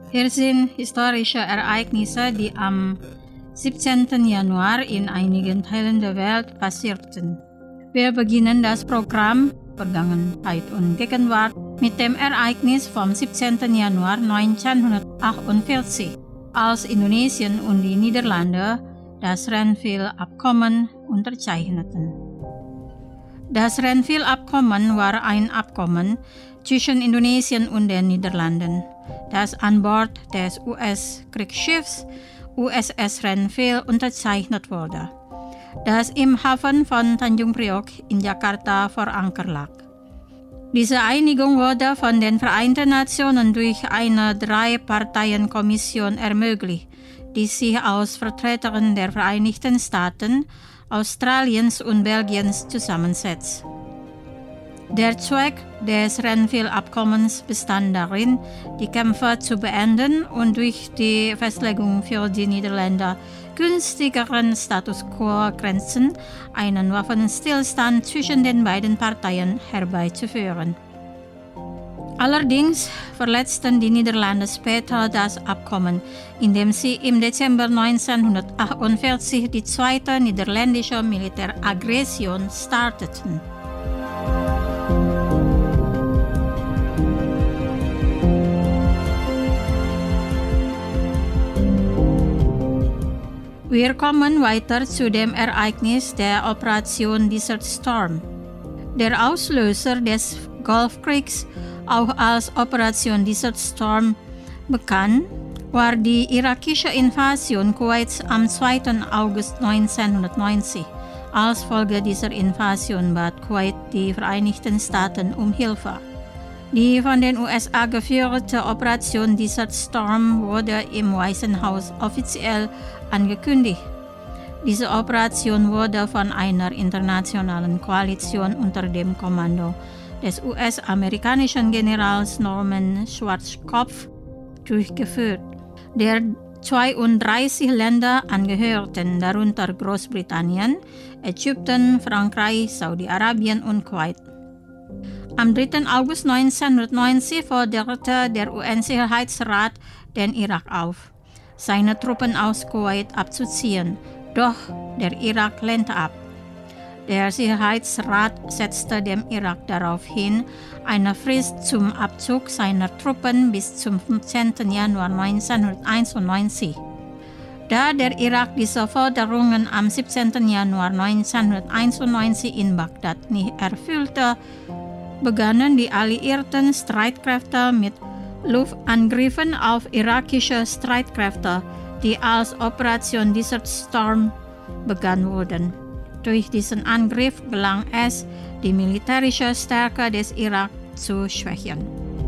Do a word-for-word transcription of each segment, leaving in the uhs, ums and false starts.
Hier sind historische Ereignisse, die am siebzehnten Januar in einigen Teilen der Welt passierten. Wir beginnen das Programm Vergangenheit und Gegenwart mit dem Ereignis vom siebzehnten Januar neunzehnhundertachtundvierzig, als Indonesien und die Niederlande das Renville-Abkommen unterzeichneten. Das Renville-Abkommen war ein Abkommen zwischen Indonesien und den Niederlanden, das an Bord des U S-Kriegsschiffs U S S Renville unterzeichnet wurde, das im Hafen von Tanjung Priok in Jakarta vor Anker lag. Diese Einigung wurde von den Vereinten Nationen durch eine Drei-Parteien-Kommission ermöglicht, die sich aus Vertretern der Vereinigten Staaten, Australiens und Belgiens zusammensetzt. Der Zweck des Renville-Abkommens bestand darin, die Kämpfe zu beenden und durch die Festlegung für die Niederländer günstigeren Status quo-Grenzen einen Waffenstillstand zwischen den beiden Parteien herbeizuführen. Allerdings verletzten die Niederlande später das Abkommen, indem sie im Dezember neunzehnhundertachtundvierzig die zweite niederländische Militäraggression starteten. Wir kommen weiter zu dem Ereignis der Operation Desert Storm. Der Auslöser des Golfkriegs, auch als Operation Desert Storm bekannt, war die irakische Invasion Kuwaits am zweiten August neunzehnhundertneunzig. Als Folge dieser Invasion bat Kuwait die Vereinigten Staaten um Hilfe. Die von den U S A geführte Operation Desert Storm wurde im Weißen Haus offiziell angekündigt. Diese Operation wurde von einer internationalen Koalition unter dem Kommando des U S-amerikanischen Generals Norman Schwarzkopf durchgeführt, der zweiunddreißig Länder angehörten, darunter Großbritannien, Ägypten, Frankreich, Saudi-Arabien und Kuwait. Am dritten August neunzehnhundertneunzig forderte der U N-Sicherheitsrat den Irak auf, seine Truppen aus Kuwait abzuziehen, doch der Irak lehnte ab. Der Sicherheitsrat setzte dem Irak daraufhin eine Frist zum Abzug seiner Truppen bis zum fünfzehnten Januar neunzehnhunderteinundneunzig. Da der Irak diese Forderungen am siebzehnten Januar neunzehnhunderteinundneunzig in Bagdad nicht erfüllte, begannen die alliierten Streitkräfte mit Luftangriffen auf irakische Streitkräfte, die als Operation Desert Storm begangen wurden. Durch diesen Angriff gelang es, die militärische Stärke des Irak zu schwächen.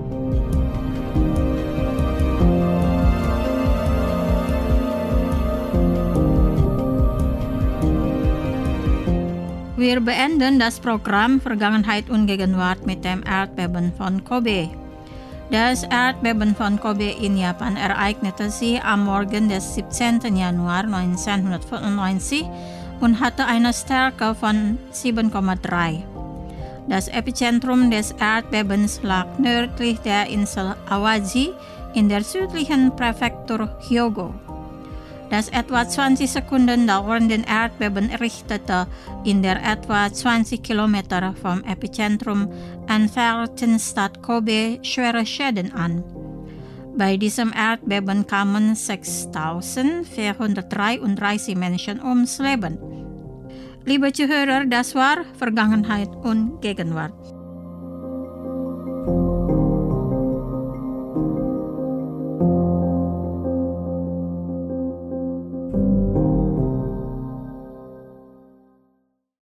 Wir beenden das Programm Vergangenheit und Gegenwart mit dem Erdbeben von Kobe. Das Erdbeben von Kobe in Japan ereignete sich am Morgen des siebzehnten Januar neunzehnhundertfünfundneunzig und hatte eine Stärke von sieben Komma drei. Das Epizentrum des Erdbebens lag nördlich der Insel Awaji in der südlichen Präfektur Hyogo. Das etwa zwanzig Sekunden dauernde Erdbeben richtete in der etwa zwanzig Kilometer vom Epizentrum entfernten Stadt Kobe schwere Schäden an. Bei diesem Erdbeben kamen sechstausendvierhundertdreiunddreißig Menschen ums Leben. Liebe Zuhörer, das war Vergangenheit und Gegenwart.